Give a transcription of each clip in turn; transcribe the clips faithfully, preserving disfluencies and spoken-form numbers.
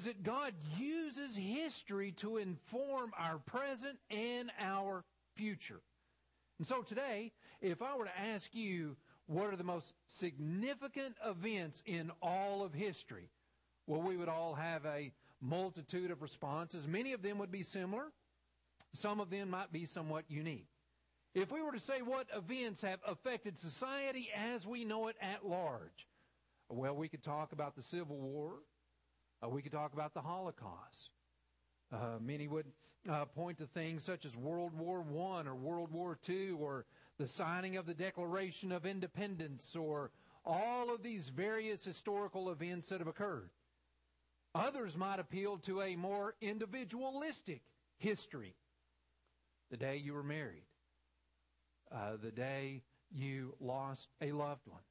is that God uses history to inform our present and our future. And so today, if I were to ask you, what are the most significant events in all of history? Well, we would all have a multitude of responses. Many of them would be similar. Some of them might be somewhat unique. If we were to say what events have affected society as we know it at large, well, we could talk about the Civil War. Uh, we could talk about the Holocaust. Uh, many would uh, point to things such as World War One or World War Two or the signing of the Declaration of Independence or all of these various historical events that have occurred. Others might appeal to a more individualistic history. The day you were married. Uh, the day you lost a loved one.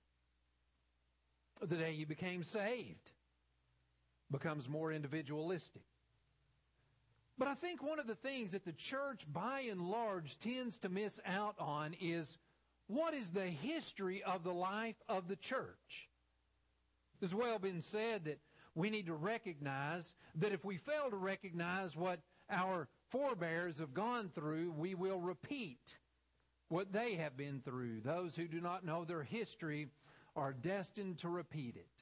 The day you became saved becomes more individualistic. But I think one of the things that the church, by and large, tends to miss out on is what is the history of the life of the church. It's well been said that we need to recognize that if we fail to recognize what our forebears have gone through, we will repeat what they have been through. Those who do not know their history are destined to repeat it.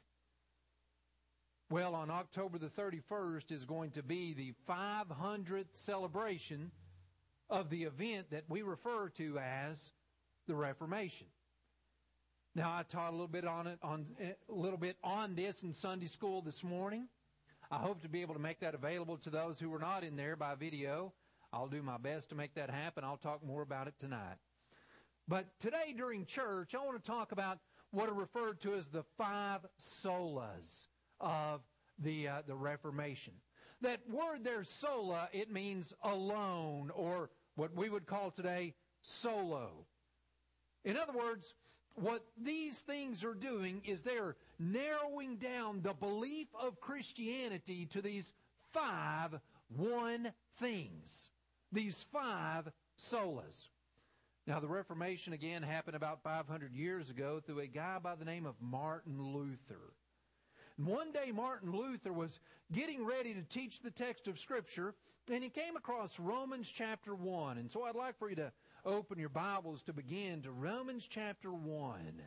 Well, on October the thirty-first is going to be the five hundredth celebration of the event that we refer to as the Reformation. Now, I taught a little bit on it, on a little bit on this in Sunday school this morning. I hope to be able to make that available to those who were not in there by video. I'll do my best to make that happen. I'll talk more about it tonight. But today during church, I want to talk about what are referred to as the five solas of the uh, the Reformation. That word there, sola, it means alone, or what we would call today solo. In other words, what these things are doing is they're narrowing down the belief of Christianity to these five one things. These five solas. Now, the Reformation, again, happened about five hundred years ago through a guy by the name of Martin Luther. And one day, Martin Luther was getting ready to teach the text of Scripture, and he came across Romans chapter one. And so I'd like for you to open your Bibles to begin to Romans chapter one.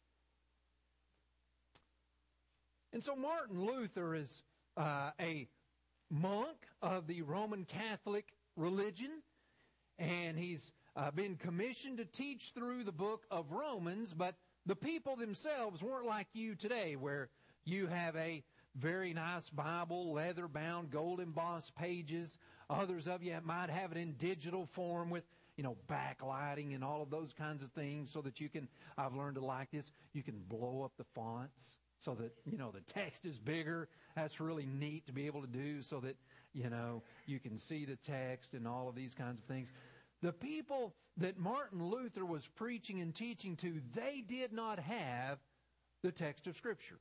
And so Martin Luther is uh, a monk of the Roman Catholic religion, and he's uh, been commissioned to teach through the book of Romans, but the people themselves weren't like you today, where you have a very nice Bible, leather-bound, gold-embossed pages. Others of you might have it in digital form with, you know, backlighting and all of those kinds of things so that you can, I've learned to like this, you can blow up the fonts so that, you know, the text is bigger. That's really neat to be able to do so that, you know, you can see the text and all of these kinds of things. The people that Martin Luther was preaching and teaching to, they did not have the text of Scripture.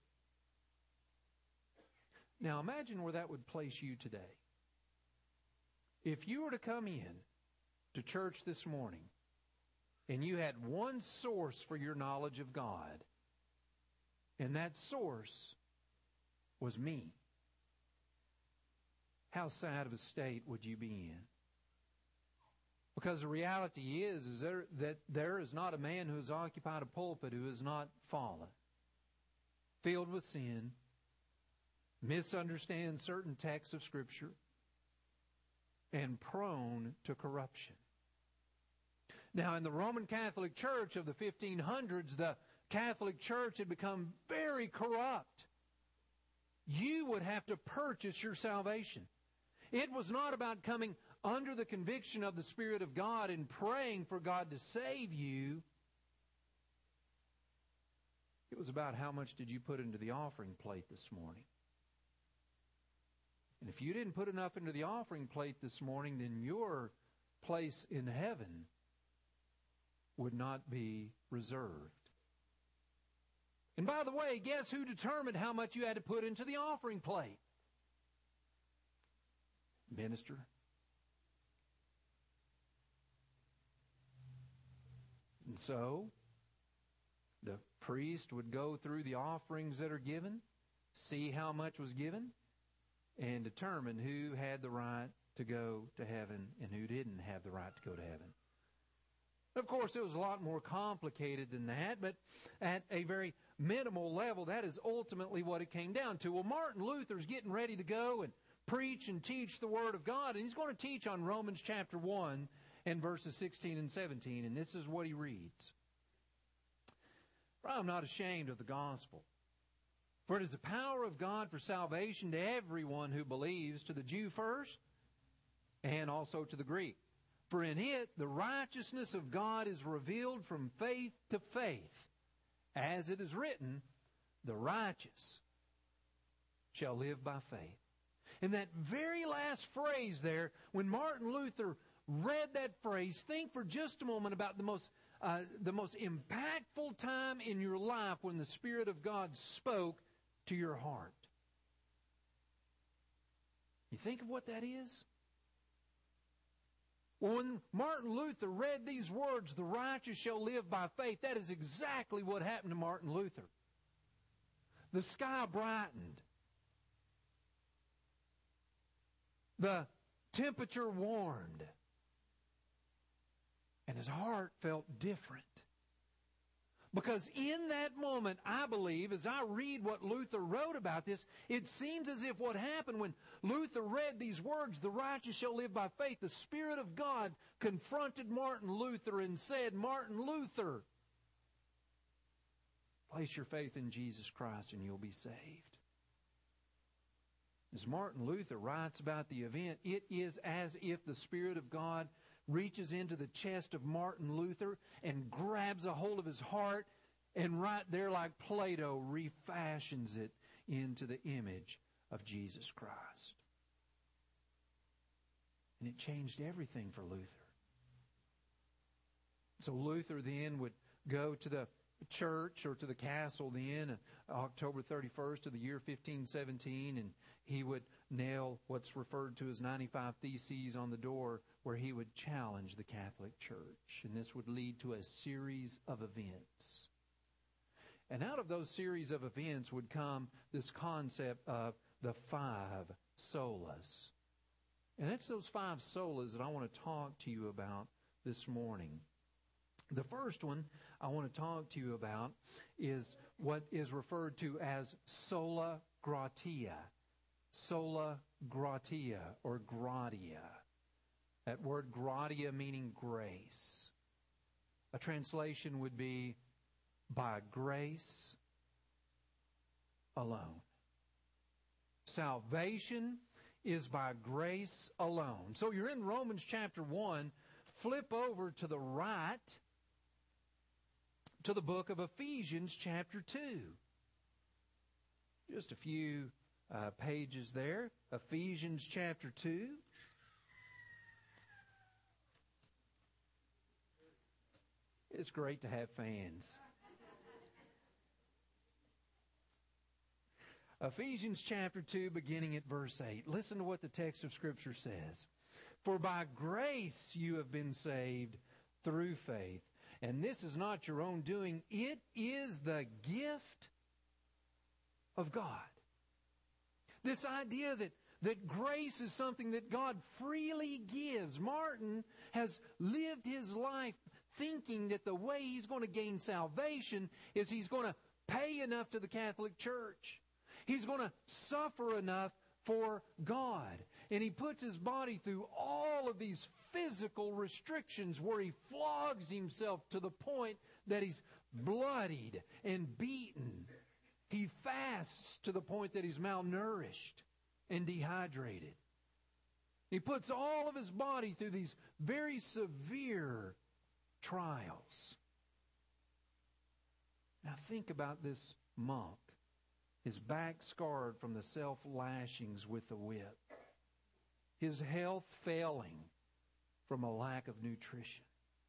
Now imagine where that would place you today. If you were to come in to church this morning and you had one source for your knowledge of God, and that source was me, how sad of a state would you be in? Because the reality is, is there, that there is not a man who has occupied a pulpit who has not fallen, filled with sin, misunderstand certain texts of Scripture, and prone to corruption. Now, in the Roman Catholic Church of the fifteen hundreds, the Catholic Church had become very corrupt. You would have to purchase your salvation. It was not about coming under the conviction of the Spirit of God and praying for God to save you. It was about how much did you put into the offering plate this morning. And if you didn't put enough into the offering plate this morning, then your place in heaven would not be reserved. And by the way, guess who determined how much you had to put into the offering plate? Minister. And so, the priest would go through the offerings that are given, see how much was given, and determine who had the right to go to heaven and who didn't have the right to go to heaven. Of course, it was a lot more complicated than that, but at a very minimal level, that is ultimately what it came down to. Well, Martin Luther's getting ready to go and preach and teach the Word of God, and he's going to teach on Romans chapter one and verses sixteen and seventeen, and this is what he reads. For I am not ashamed of the gospel, for it is the power of God for salvation to everyone who believes, to the Jew first, and also to the Greek. For in it the righteousness of God is revealed from faith to faith, as it is written, the righteous shall live by faith. And that very last phrase there, when Martin Luther read that phrase, think for just a moment about the most uh, the most impactful time in your life when the Spirit of God spoke to your heart. You think of what that is? Well, when Martin Luther read these words, the righteous shall live by faith, that is exactly what happened to Martin Luther. The sky brightened. The temperature warmed. And his heart felt different. Because in that moment, I believe, as I read what Luther wrote about this, it seems as if what happened when Luther read these words, the righteous shall live by faith, the Spirit of God confronted Martin Luther and said, Martin Luther, place your faith in Jesus Christ and you'll be saved. As Martin Luther writes about the event, it is as if the Spirit of God reaches into the chest of Martin Luther and grabs a hold of his heart and right there like Play-Doh refashions it into the image of Jesus Christ. And it changed everything for Luther. So Luther then would go to the church or to the castle then October thirty-first of the year fifteen seventeen, and he would nail what's referred to as ninety-five Theses on the door where he would challenge the Catholic Church. And this would lead to a series of events. And out of those series of events would come this concept of the five solas. And it's those five solas that I want to talk to you about this morning. The first one I want to talk to you about is what is referred to as sola gratia. Sola gratia or gratia. That word gratia meaning grace. A translation would be by grace alone. Salvation is by grace alone. So you're in Romans chapter one. Flip over to the right to the book of Ephesians chapter two. Just a few uh, pages there. Ephesians chapter two. It's great to have fans. Ephesians chapter two, beginning at verse eight. Listen to what the text of Scripture says. For by grace you have been saved through faith. And this is not your own doing. It is the gift of God. This idea that, that grace is something that God freely gives. Martin has lived his life thinking that the way he's going to gain salvation is he's going to pay enough to the Catholic Church. He's going to suffer enough for God. And he puts his body through all of these physical restrictions where he flogs himself to the point that he's bloodied and beaten. He fasts to the point that he's malnourished and dehydrated. He puts all of his body through these very severe trials. Now think about this monk. His back scarred from the self-lashings with the whip. His health failing from a lack of nutrition.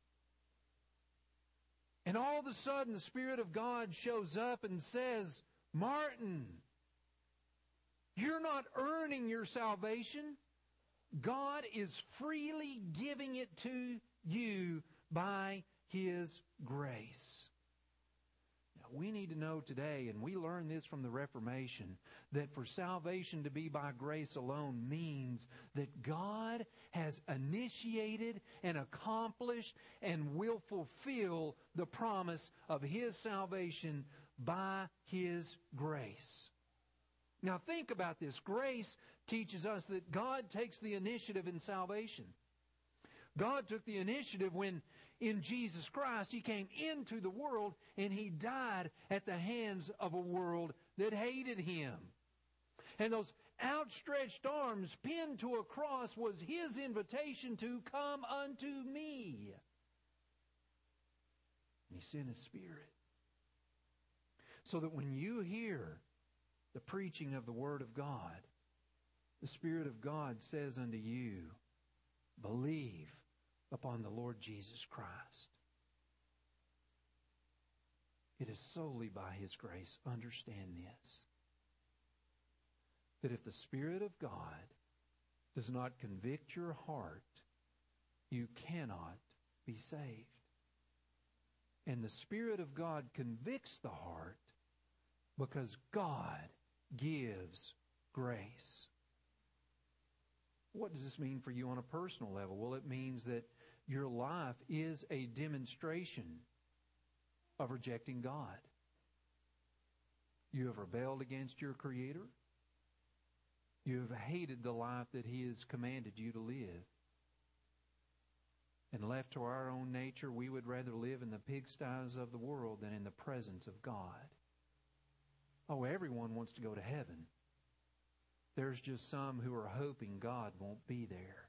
And all of a sudden the Spirit of God shows up and says, Martin, you're not earning your salvation. God is freely giving it to you by His grace. Now we need to know today, and we learn this from the Reformation, that for salvation to be by grace alone means that God has initiated and accomplished and will fulfill the promise of His salvation by His grace. Now think about this. Grace teaches us that God takes the initiative in salvation. God took the initiative when in Jesus Christ He came into the world and He died at the hands of a world that hated Him. And those outstretched arms pinned to a cross was His invitation to come unto me. And He sent His Spirit. So that when you hear the preaching of the Word of God, the Spirit of God says unto you, believe upon the Lord Jesus Christ. It is solely by His grace. Understand this. That if the Spirit of God does not convict your heart, you cannot be saved. And the Spirit of God convicts the heart because God gives grace. What does this mean for you on a personal level? Well, it means that your life is a demonstration of rejecting God. You have rebelled against your Creator. You have hated the life that He has commanded you to live. And left to our own nature, we would rather live in the pigsties of the world than in the presence of God. Oh, everyone wants to go to heaven. There's just some who are hoping God won't be there.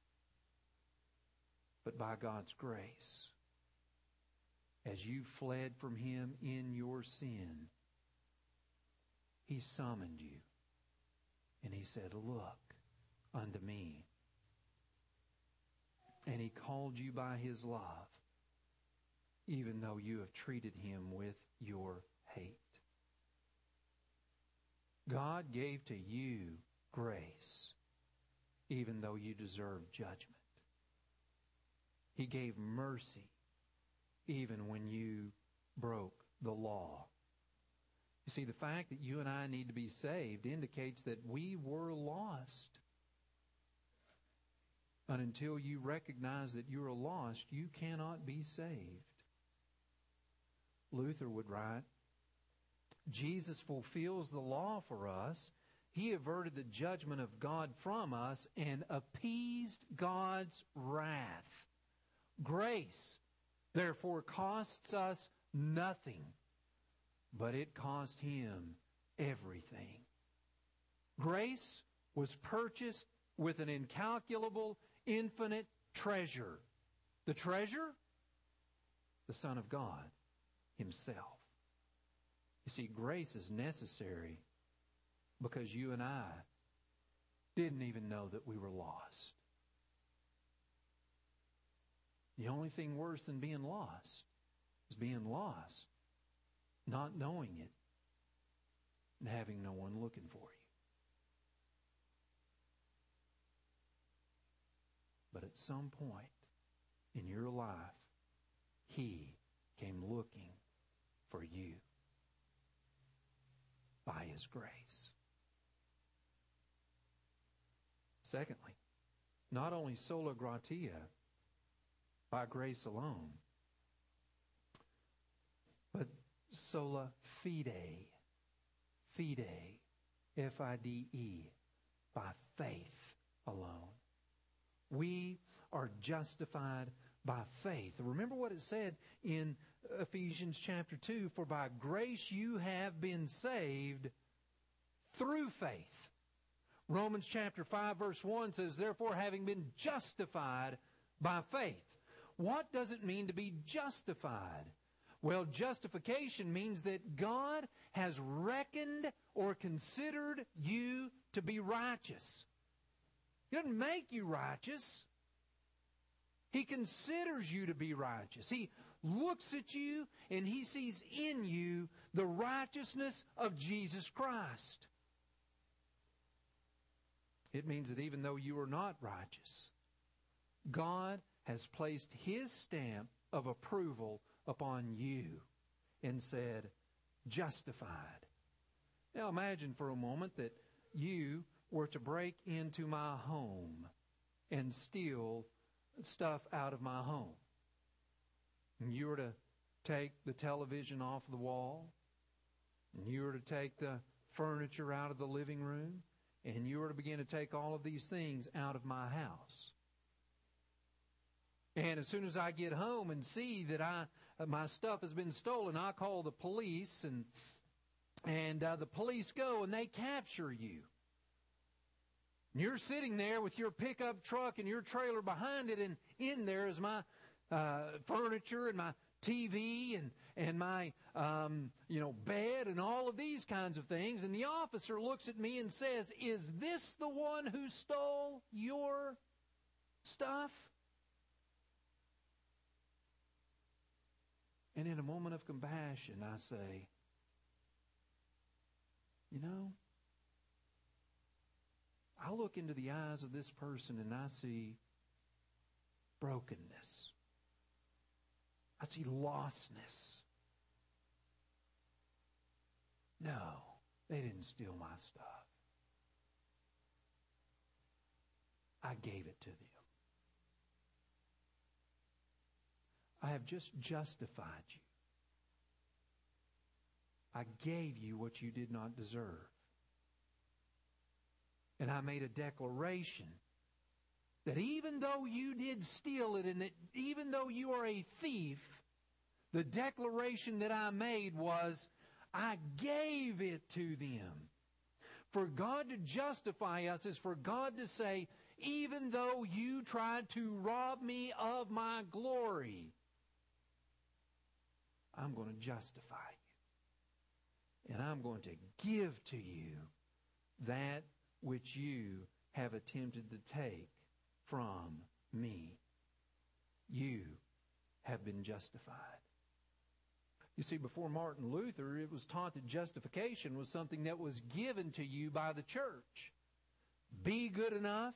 But by God's grace, as you fled from Him in your sin, He summoned you. And He said, look unto me. And He called you by His love, even though you have treated Him with your hate. God gave to you grace, even though you deserved judgment. He gave mercy, even when you broke the law. You see, the fact that you and I need to be saved indicates that we were lost. And until you recognize that you are lost, you cannot be saved. Luther would write, Jesus fulfills the law for us. He averted the judgment of God from us and appeased God's wrath. Grace, therefore, costs us nothing, but it cost Him everything. Grace was purchased with an incalculable, infinite treasure. The treasure? The Son of God Himself. You see, grace is necessary because you and I didn't even know that we were lost. The only thing worse than being lost is being lost, not knowing it, and having no one looking for you. But at some point in your life, He came looking for you by His grace. Secondly, not only sola gratia, by grace alone, but sola fide, fide, F I D E, by faith alone. We are justified by faith. Remember what it said in Ephesians chapter two, for by grace you have been saved through faith. Romans chapter five verse one says, therefore having been justified by faith. What does it mean to be justified? Well, justification means that God has reckoned or considered you to be righteous. He doesn't make you righteous. He considers you to be righteous. He looks at you and He sees in you the righteousness of Jesus Christ. It means that even though you are not righteous, God has placed His stamp of approval upon you and said, justified. Now imagine for a moment that you were to break into my home and steal stuff out of my home. And you were to take the television off the wall, and you were to take the furniture out of the living room, and you were to begin to take all of these things out of my house. And as soon as I get home and see that I my stuff has been stolen, I call the police, and and uh, the police go and they capture you. And you're sitting there with your pickup truck and your trailer behind it, and in there is my uh, furniture and my T V and and my um, you know bed and all of these kinds of things. And the officer looks at me and says, "Is this the one who stole your stuff?" And in a moment of compassion, I say, you know, I look into the eyes of this person and I see brokenness. I see lostness. No, they didn't steal my stuff. I gave it to them. I have just justified you. I gave you what you did not deserve. And I made a declaration that even though you did steal it and that even though you are a thief, the declaration that I made was, I gave it to them. For God to justify us is for God to say, even though you tried to rob me of my glory, I'm going to justify you. And I'm going to give to you that which you have attempted to take from me. You have been justified. You see, before Martin Luther, it was taught that justification was something that was given to you by the church. Be good enough,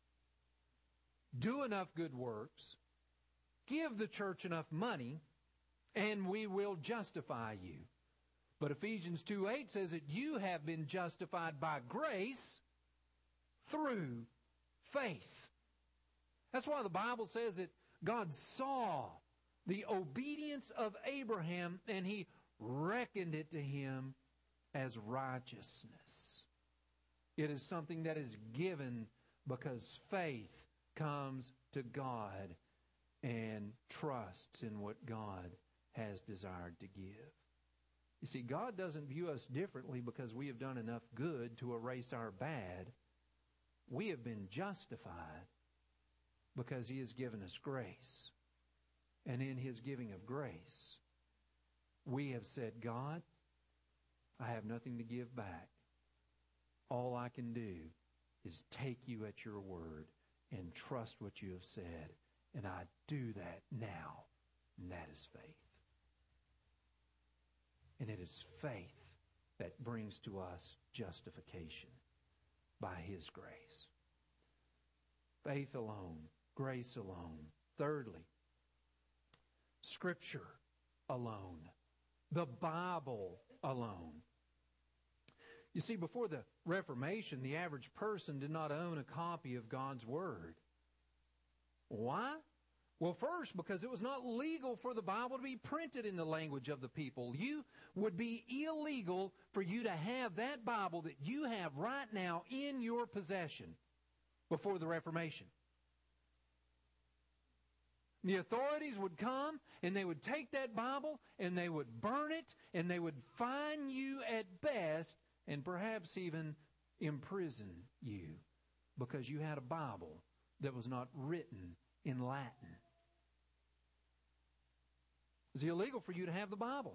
do enough good works, give the church enough money, and we will justify you. But Ephesians two eight says that you have been justified by grace through faith. That's why the Bible says that God saw the obedience of Abraham and He reckoned it to him as righteousness. It is something that is given because faith comes to God and trusts in what God has desired to give. You see, God doesn't view us differently because we have done enough good to erase our bad. We have been justified because He has given us grace. And in His giving of grace, we have said, God, I have nothing to give back. All I can do is take you at your word and trust what you have said. And I do that now. And that is faith. And it is faith that brings to us justification by His grace. Faith alone, grace alone. Thirdly, Scripture alone, the Bible alone. You see, before the Reformation, the average person did not own a copy of God's Word. Why? Well, first, because it was not legal for the Bible to be printed in the language of the people. You would be illegal for you to have that Bible that you have right now in your possession before the Reformation. The authorities would come and they would take that Bible and they would burn it and they would fine you at best and perhaps even imprison you because you had a Bible that was not written in Latin. It was illegal for you to have the Bible.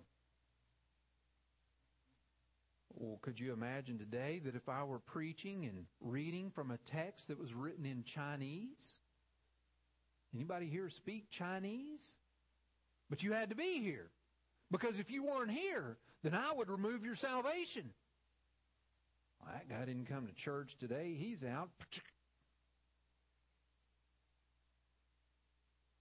Well, could you imagine today that if I were preaching and reading from a text that was written in Chinese? Anybody here speak Chinese? But you had to be here. Because if you weren't here, then I would remove your salvation. Well, that guy didn't come to church today. He's out.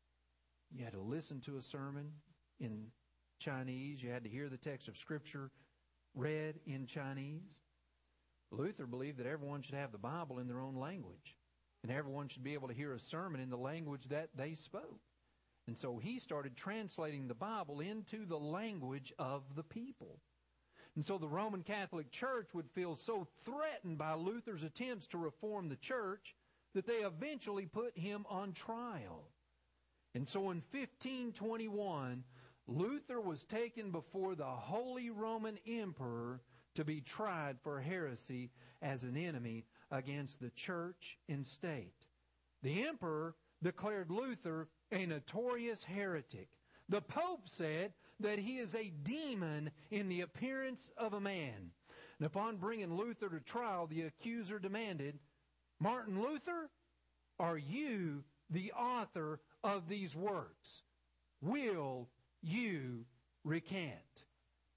You had to listen to a sermon in Chinese. You had to hear the text of Scripture read in Chinese. Luther believed that everyone should have the Bible in their own language, and everyone should be able to hear a sermon in the language that they spoke. And so he started translating the Bible into the language of the people. And so the Roman Catholic Church would feel so threatened by Luther's attempts to reform the church that they eventually put him on trial. And so in fifteen twenty-one, Luther was taken before the Holy Roman Emperor to be tried for heresy as an enemy against the church and state. The emperor declared Luther a notorious heretic. The Pope said that he is a demon in the appearance of a man. And upon bringing Luther to trial, the accuser demanded, "Martin Luther, are you the author of these works? Will you recant?"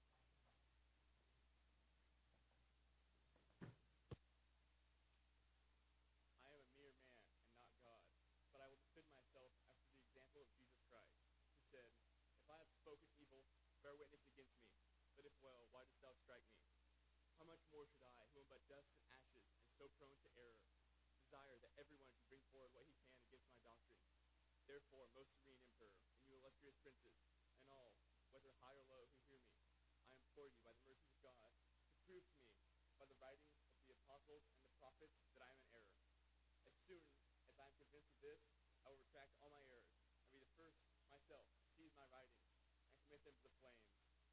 Dust and ashes, and so prone to error, desire that everyone should bring forward what he can against my doctrine. Therefore, most serene emperor, and you illustrious princes, and all, whether high or low, who hear me, I implore you by the mercies of God to prove to me by the writings of the apostles and the prophets that I am in error. As soon as I am convinced of this, I will retract all my errors, and be the first myself to seize my writings and commit them to the flames.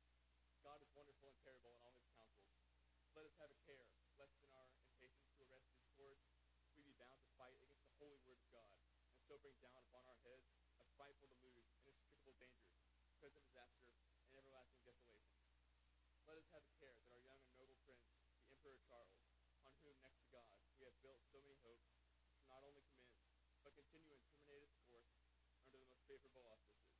God is wonderful and terrible in all his counsels. Let us have a care, lest in our impatience to arrest discords, we be bound to fight against the holy word of God, and so bring down upon our heads a frightful deluge, inextricable dangers, present disaster, and everlasting desolations. Let us have a care that our young and noble prince, the Emperor Charles, on whom, next to God, we have built so many hopes, shall not only commence, but continue and terminate its course under the most favorable auspices.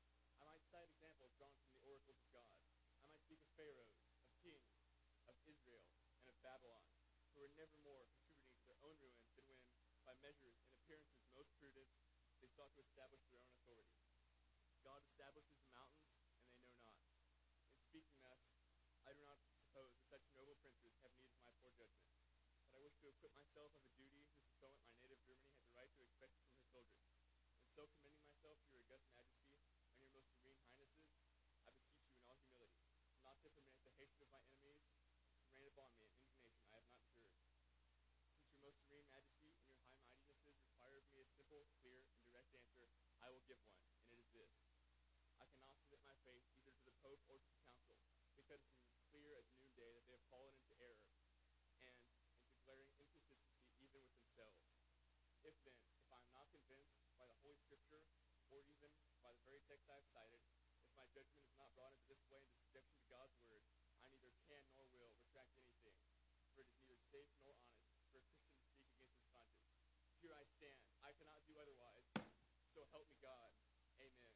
I might cite examples drawn from the oracles of God. I might speak of pharaohs, of kings, of Israel, and of Babylon, who were never more contributing to their own ruin than when, by measures and appearances most prudent, they sought to establish their own authority. God establishes the mountains, and they know not. In speaking thus, I do not suppose that such noble princes have need of my poor judgment, but I wish to acquit myself of a duty whose fulfillment my native Germany has a right to expect from her children. And so commending myself to your august majesty and your most serene highnesses, I beseech you in all humility, not to permit the hatred of my enemies reign upon me in indignation I have not deserved. Since your most serene majesty and your high mightinesses require of me a simple, clear, and direct answer, I will give one, and it is this. I cannot submit my faith either to the Pope or to the Council, because it is as clear as noonday that they have fallen into error, and into glaring inconsistency even with themselves. If then, if I am not convinced by the Holy Scripture, or even by the very text I have cited, if my judgment is not brought into display and into subjection to God's word, I neither can nor will retract anything, for it is neither safe nor honest for a Christian to speak against his conscience. Here I stand. I cannot do otherwise. So help me God. Amen.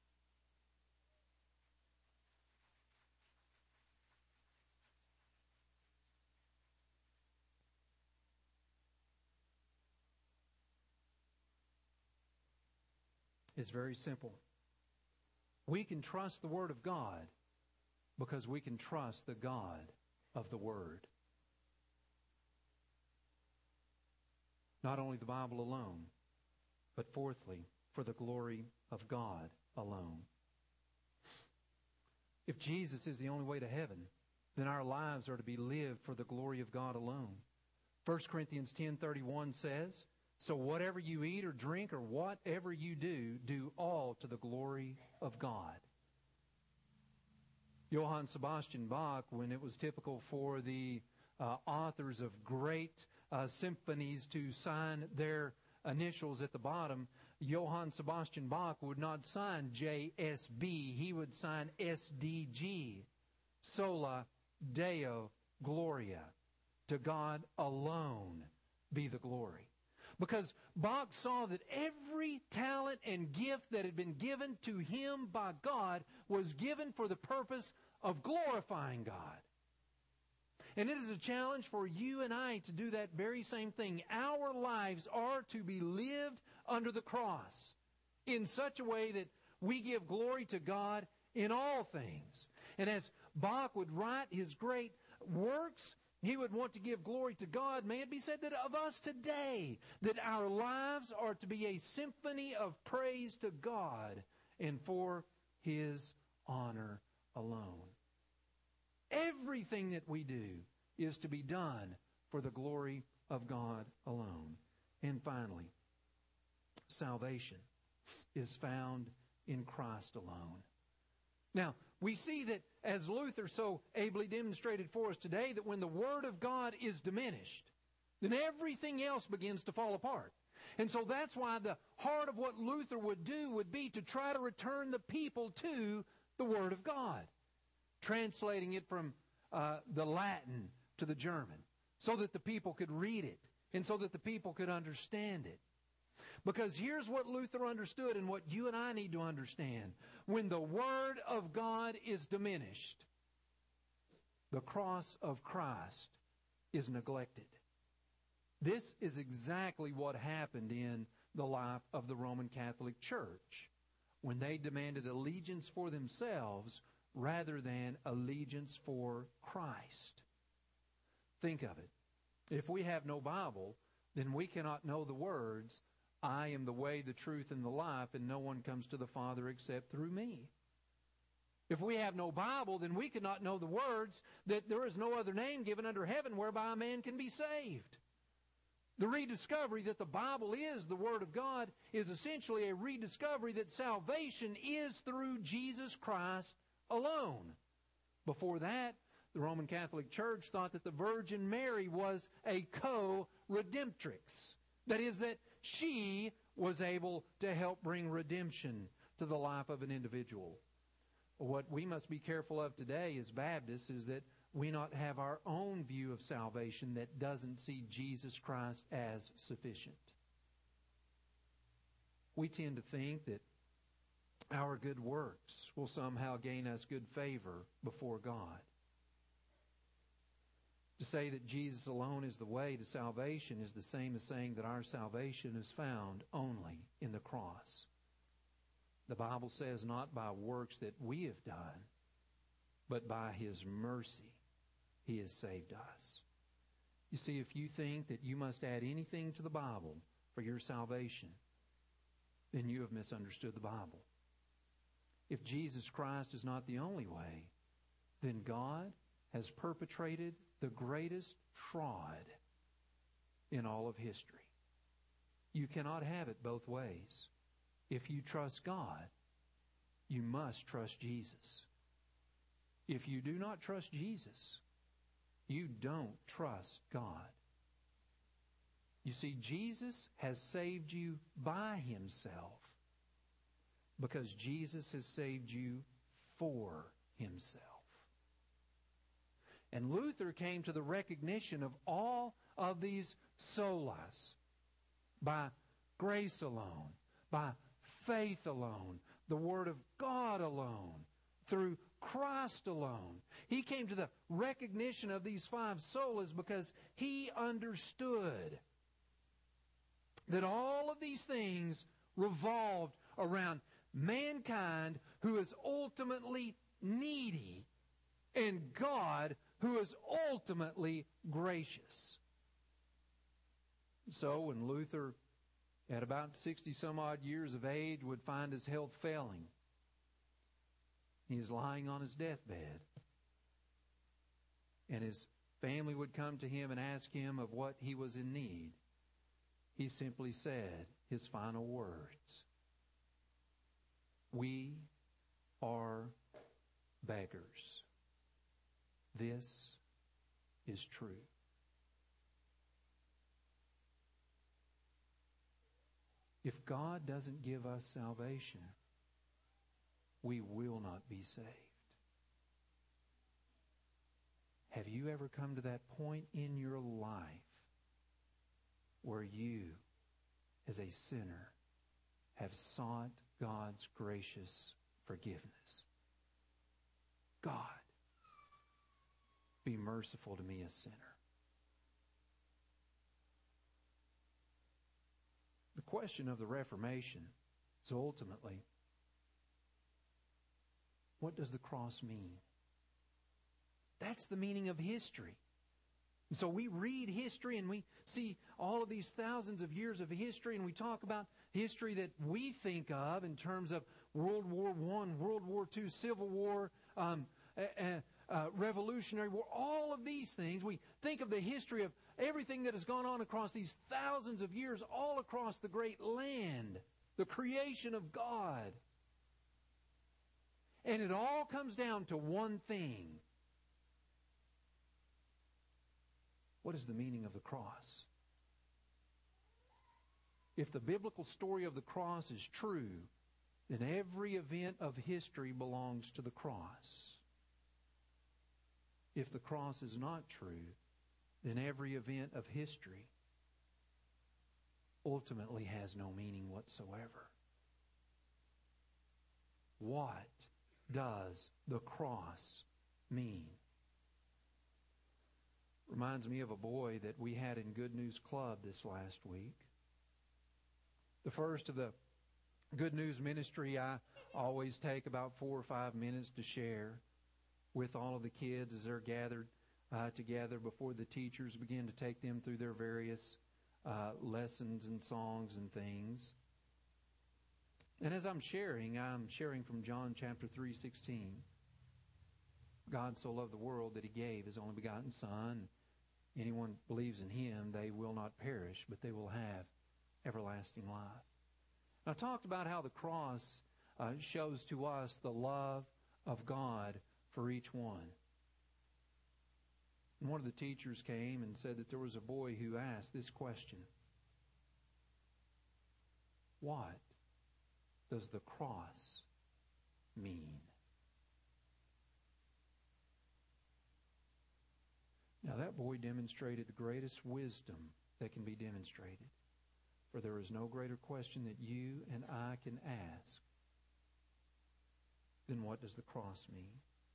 It's very simple. We can trust the Word of God because we can trust the God of the Word. Not only the Bible alone, but fourthly, for the glory of God alone. If Jesus is the only way to heaven, then our lives are to be lived for the glory of God alone. First Corinthians ten thirty-one says, "So whatever you eat or drink or whatever you do, do all to the glory of God." Johann Sebastian Bach, when it was typical for the uh, authors of great uh, symphonies to sign their initials at the bottom, Johann Sebastian Bach would not sign J S B. He would sign S D G, Sola Deo Gloria. To God alone be the glory. Because Bach saw that every talent and gift that had been given to him by God was given for the purpose of glorifying God. And it is a challenge for you and I to do that very same thing. Our lives are to be lived under the cross in such a way that we give glory to God in all things. And as Bach would write his great works, he would want to give glory to God. May it be said that of us today, that our lives are to be a symphony of praise to God and for His honor alone. Everything that we do is to be done for the glory of God alone. And finally, salvation is found in Christ alone. Now, we see that as Luther so ably demonstrated for us today, that when the Word of God is diminished, then everything else begins to fall apart. And so that's why the heart of what Luther would do would be to try to return the people to the Word of God, translating it from uh, the Latin to the German, so that the people could read it and so that the people could understand it. Because here's what Luther understood and what you and I need to understand. When the Word of God is diminished, the cross of Christ is neglected. This is exactly what happened in the life of the Roman Catholic Church when they demanded allegiance for themselves rather than allegiance for Christ. Think of it. If we have no Bible, then we cannot know the words, I am the way, the truth, and the life, and no one comes to the Father except through me. If we have no Bible, then we cannot know the words that there is no other name given under heaven whereby a man can be saved. The rediscovery that the Bible is the Word of God is essentially a rediscovery that salvation is through Jesus Christ alone. Before that, the Roman Catholic Church thought that the Virgin Mary was a co-redemptrix. That is, that she was able to help bring redemption to the life of an individual. What we must be careful of today as Baptists is that we not have our own view of salvation that doesn't see Jesus Christ as sufficient. We tend to think that our good works will somehow gain us good favor before God. To say that Jesus alone is the way to salvation is the same as saying that our salvation is found only in the cross. The Bible says not by works that we have done, but by His mercy He has saved us. You see, if you think that you must add anything to the Bible for your salvation, then you have misunderstood the Bible. If Jesus Christ is not the only way, then God has perpetrated the greatest fraud in all of history. You cannot have it both ways. If you trust God, you must trust Jesus. If you do not trust Jesus, you don't trust God. You see, Jesus has saved you by Himself because Jesus has saved you for Himself. And Luther came to the recognition of all of these solas by grace alone, by faith alone, the Word of God alone, through Christ alone. He came to the recognition of these five solas because he understood that all of these things revolved around mankind who is ultimately needy and God who is ultimately gracious. So when Luther, at about sixty some odd years of age, would find his health failing, he is lying on his deathbed, and his family would come to him and ask him of what he was in need, he simply said his final words: "We are beggars. This is true." If God doesn't give us salvation, we will not be saved. Have you ever come to that point in your life where you, as a sinner, have sought God's gracious forgiveness? God, be merciful to me, a sinner. The question of the Reformation is ultimately, what does the cross mean? That's the meaning of history. And so we read history and we see all of these thousands of years of history, and we talk about history that we think of in terms of World War One, World War Two, Civil War, um, uh, uh, Revolutionary War, all of these things. We think of the history of everything that has gone on across these thousands of years, all across the great land, the creation of God. And it all comes down to one thing. What is the meaning of the cross? If the biblical story of the cross is true, then every event of history belongs to the cross. If the cross is not true, then every event of history ultimately has no meaning whatsoever. What does the cross mean? Reminds me of a boy that we had in Good News Club this last week. The first of the Good News Ministry, I always take about four or five minutes to share with all of the kids as they're gathered uh, together before the teachers begin to take them through their various uh, lessons and songs and things. And as I'm sharing, I'm sharing from John chapter three sixteen. God so loved the world that He gave His only begotten Son. Anyone believes in Him, they will not perish, but they will have everlasting life. And I talked about how the cross uh, shows to us the love of God for each one. And one of the teachers came and said that there was a boy who asked this question: what does the cross mean? Now that boy demonstrated the greatest wisdom that can be demonstrated. For there is no greater question that you and I can ask than what does the cross mean?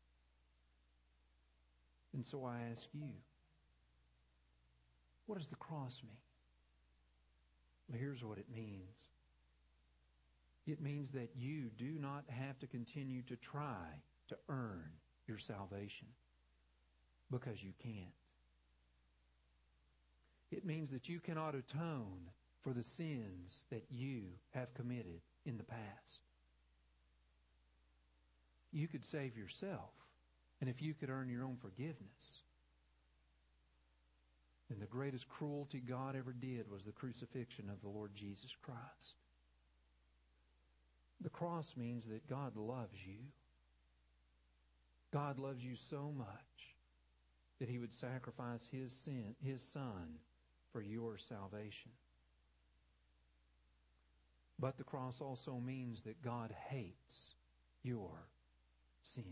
And so I ask you, what does the cross mean? Well, here's what it means. It means that you do not have to continue to try to earn your salvation, because you can't. It means that you cannot atone for the sins that you have committed in the past. You could save yourself, and if you could earn your own forgiveness, then the greatest cruelty God ever did was the crucifixion of the Lord Jesus Christ. The cross means that God loves you. God loves you so much that He would sacrifice His sin, His Son for your salvation. But the cross also means that God hates your sin.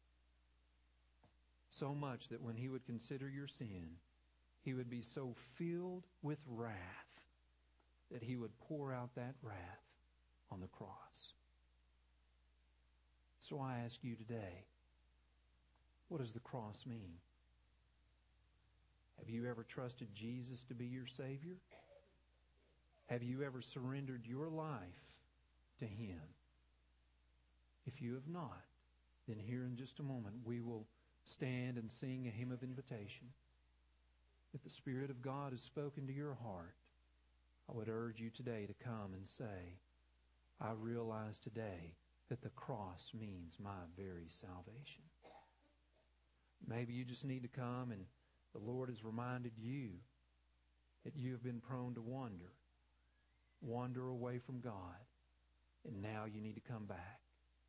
So much that when He would consider your sin, He would be so filled with wrath that He would pour out that wrath on the cross. So I ask you today, what does the cross mean? Have you ever trusted Jesus to be your Savior? Have you ever surrendered your life to Him? If you have not, then here in just a moment we will stand and sing a hymn of invitation. If the Spirit of God has spoken to your heart, I would urge you today to come and say, I realize today that the cross means my very salvation. Maybe you just need to come and the Lord has reminded you that you have been prone to wander, wander away from God, and now you need to come back.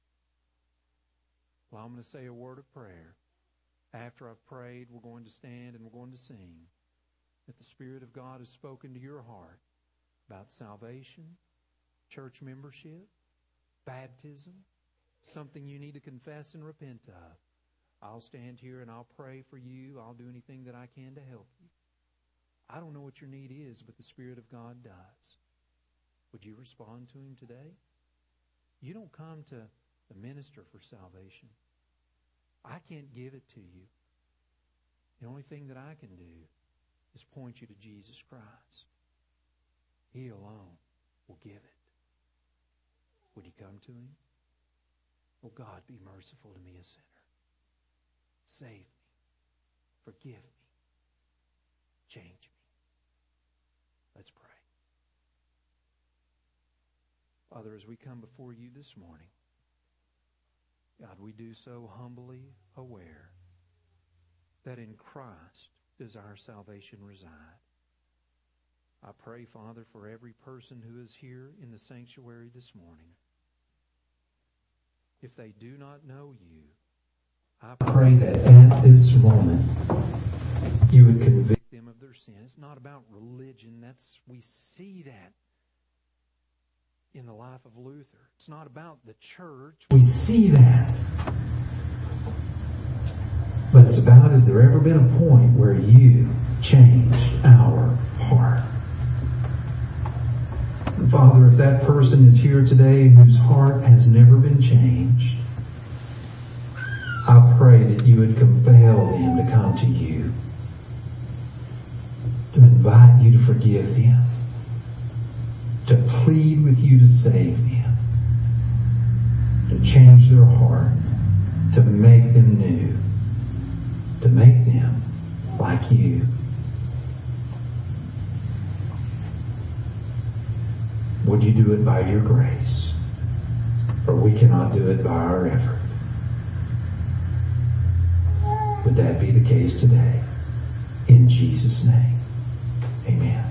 Well, I'm going to say a word of prayer. After I've prayed, we're going to stand and we're going to sing. If the Spirit of God has spoken to your heart about salvation, church membership, baptism, something you need to confess and repent of, I'll stand here and I'll pray for you. I'll do anything that I can to help you. I don't know what your need is, but the Spirit of God does. Would you respond to Him today? You don't come to the minister for salvation. I can't give it to you. The only thing that I can do is point you to Jesus Christ. He alone will give it. Would you come to Him? Oh God, be merciful to me, a sinner. Save me. Forgive me. Change me. Let's pray. Father, as we come before you this morning, God, we do so humbly aware that in Christ does our salvation reside. I pray, Father, for every person who is here in the sanctuary this morning. If they do not know you, I pray that at this moment you would convict them of their sin. It's not about religion. That's we see that in the life of Luther. It's not about the church. We see that. But it's about, has there ever been a point where you changed our heart? And Father, if that person is here today whose heart has never been changed, I pray that you would compel them to come to you, to invite you to forgive them, to plead with you to save them, to change their heart, to make them new, to make them like you. Would you do it by your grace? For we cannot do it by our effort. Would that be the case today? In Jesus' name, amen.